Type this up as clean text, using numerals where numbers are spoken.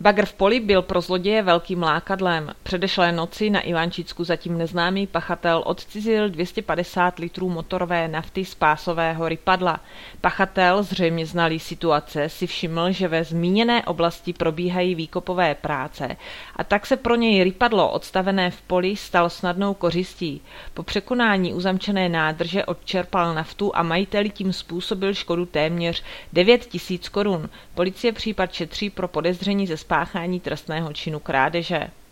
Bagr v poli byl pro zloděje velkým lákadlem. Předešlé noci na Ivančicku zatím neznámý pachatel odcizil 250 litrů motorové nafty z pásového rypadla. Pachatel, zřejmě znalý situace, si všiml, že ve zmíněné oblasti probíhají výkopové práce a tak se pro něj rypadlo odstavené v poli stalo snadnou kořistí. Po překonání uzamčené nádrže odčerpal naftu a majiteli tím způsobil škodu téměř 9 000 korun. Policie případ šetří pro podezření ze spáchání trestného činu krádeže.